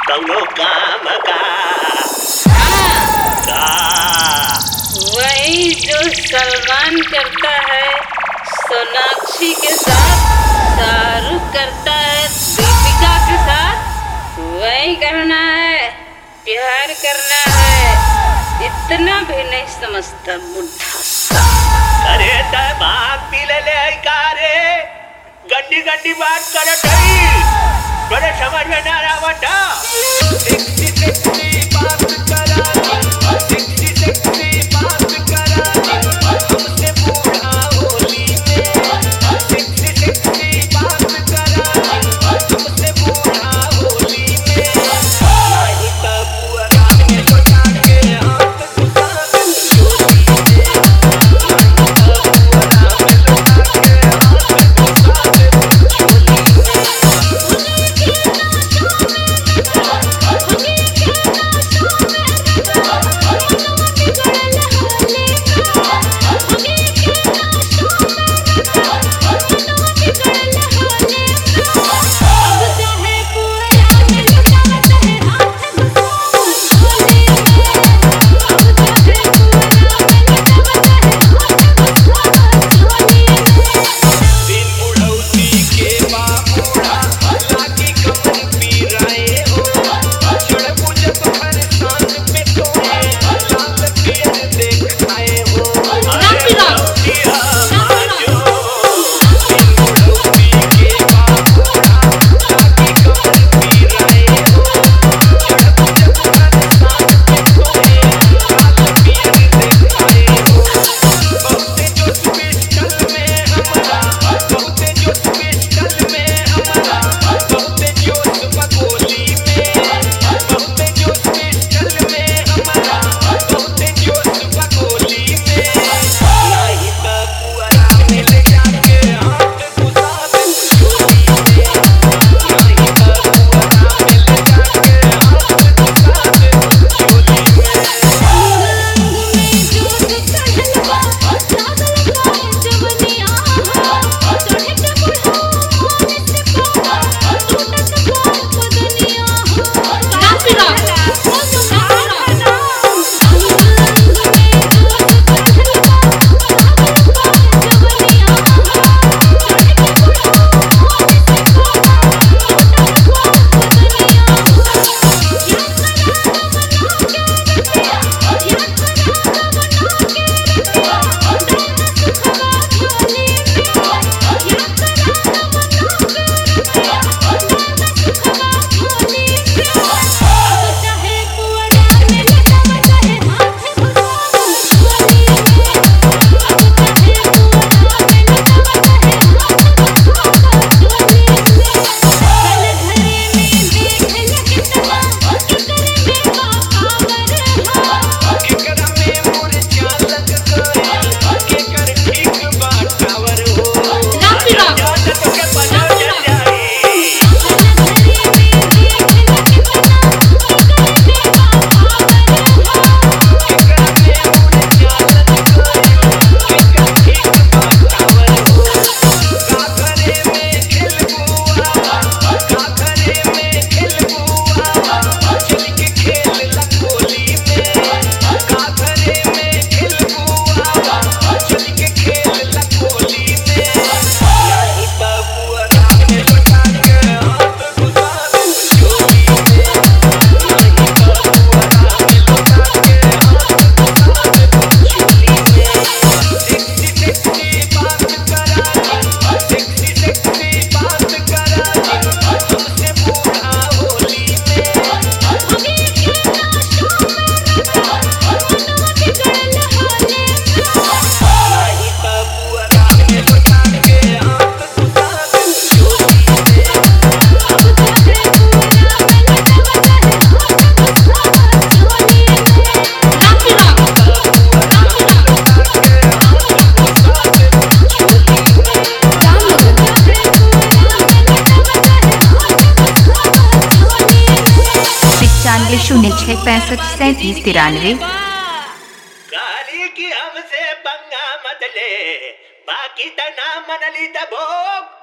कौनो काम का वही जो सलमान करता है सोनाक्षी के साथ, शाहरुख करता है दीपिका के साथ, वही करना है, प्यार करना है। इतना भी नहीं समझता बुढ़ा। अरे तय भाग पी ले कारे गंदी गंदी बात करत हई, तोरे समझ में ना आवता। सेक्सी सेक्सी बात करा, सेक्सी सेक्सी बात करा, हमसे बूढ़ा होली में। सेक्सी सेक्सी बात करा, हमसे बूढ़ा होली में। नहीं तो पुअरा में लौटा के हाथ घुसा दे चोली में। नहीं तो पुअरा में लौटा के हाथ घुसा दे चोली गाली की हमसे पंगा मत ले, बाकी तना मन ली दबोक